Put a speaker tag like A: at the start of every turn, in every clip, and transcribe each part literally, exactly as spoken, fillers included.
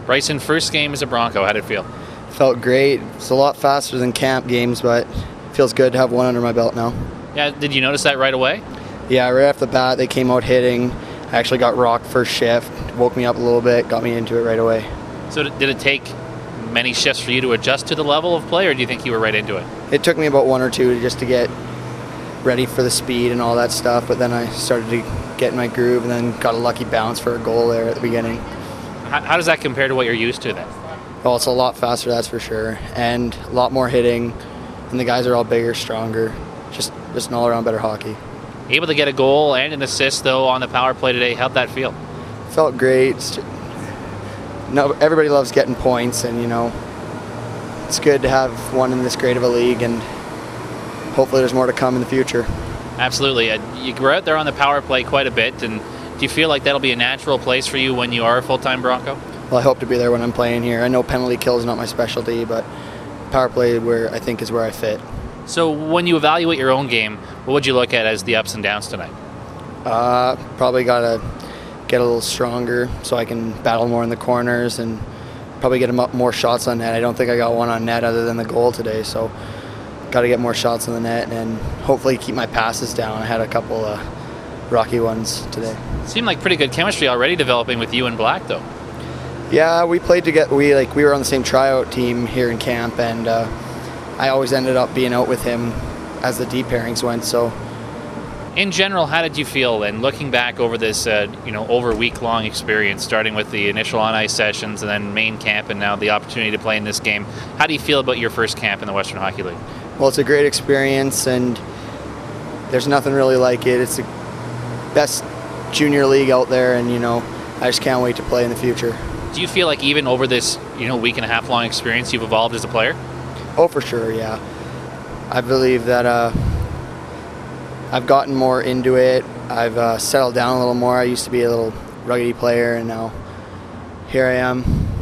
A: Bryson, first game as a Bronco, how did it feel?
B: Felt great. It's a lot faster than camp games, but it feels good to have one under my belt now.
A: Yeah, did you notice that right away?
B: Yeah, right off the bat, they came out hitting. I actually got rocked first shift, woke me up a little bit, got me into it right away.
A: So did it take many shifts for you to adjust to the level of play, or do you think you were right into it?
B: It took me about one or two just to get ready for the speed and all that stuff, but then I started to get in my groove and then got a lucky bounce for a goal there at the beginning.
A: How, how does that compare to what you're used to then?
B: Well, it's a lot faster, that's for sure, and a lot more hitting, and the guys are all bigger, stronger, just, just an all-around better hockey.
A: Able to get a goal and an assist, though, on the power play today. How'd that feel?
B: Felt great. No, everybody loves getting points, and, you know, it's good to have one in this great of a league, and hopefully there's more to come in the future.
A: Absolutely. Uh, you were out there on the power play quite a bit, and do you feel like that'll be a natural place for you when you are a full-time Bronco?
B: Well, I hope to be there when I'm playing here. I know penalty kill is not my specialty, but power play where I think is where I fit.
A: So when you evaluate your own game, what would you look at as the ups and downs tonight?
B: Uh, probably got to get a little stronger so I can battle more in the corners and probably get more shots on net. I don't think I got one on net other than the goal today, so got to get more shots on the net and hopefully keep my passes down. I had a couple of rocky ones today.
A: Seemed like pretty good chemistry already developing with you and Black, though.
B: Yeah, we played together. We like we were on the same tryout team here in camp, and uh, I always ended up being out with him as the D pairings went. So,
A: in general, how did you feel? And looking back over this, uh, you know, over week-long experience, starting with the initial on-ice sessions and then main camp, and now the opportunity to play in this game, how do you feel about your first camp in the Western Hockey League?
B: Well, it's a great experience, and there's nothing really like it. It's the best junior league out there, and you know, I just can't wait to play in the future.
A: Do you feel like even over this, you know, week and a half long experience, you've evolved as a player?
B: Oh, for sure, yeah. I believe that uh, I've gotten more into it. I've uh, settled down a little more. I used to be a little ruggedy player, and now here I am.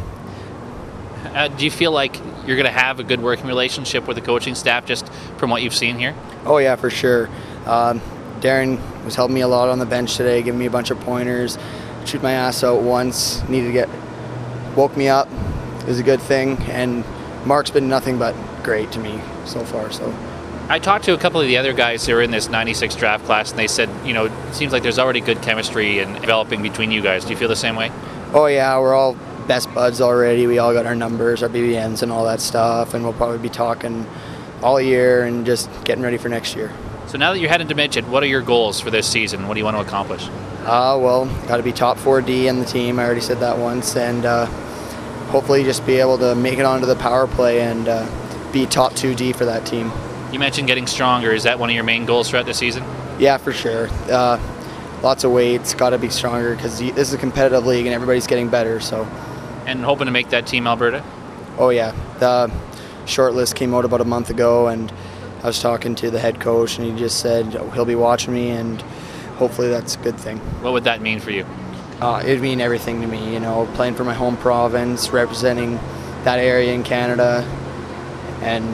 A: Uh, do you feel like you're going to have a good working relationship with the coaching staff just from what you've seen here?
B: Oh, yeah, for sure. Um, Darren was helping me a lot on the bench today, giving me a bunch of pointers. Shoot my ass out once, needed to get, woke me up. It was a good thing, and Mark's been nothing but great to me so far. So,
A: I talked to a couple of the other guys who are in this ninety-six draft class, and they said, you know, it seems like there's already good chemistry and developing between you guys. Do you feel the same way?
B: Oh yeah, we're all best buds already. We all got our numbers, our B B Ns, and all that stuff, and we'll probably be talking all year and just getting ready for next year.
A: So now that you're heading to Midget, what are your goals for this season? What do you want to accomplish?
B: Uh, well, got to be top four D in the team. I already said that once, and uh, hopefully just be able to make it onto the power play and uh, be top two D for that team.
A: You mentioned getting stronger. Is that one of your main goals throughout the season?
B: Yeah, for sure. Uh, lots of weights, got to be stronger because this is a competitive league and everybody's getting better. So,
A: and hoping to make that Team Alberta?
B: Oh yeah, the short list came out about a month ago, and I was talking to the head coach, and he just said he'll be watching me, and hopefully that's a good thing.
A: What would that mean for you?
B: Uh, it'd mean everything to me, you know, playing for my home province, representing that area in Canada, and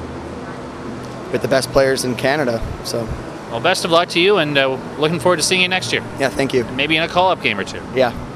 B: with the best players in Canada. So,
A: well, best of luck to you, and uh, looking forward to seeing you next year.
B: Yeah, thank you.
A: Maybe in a call-up game or two.
B: Yeah.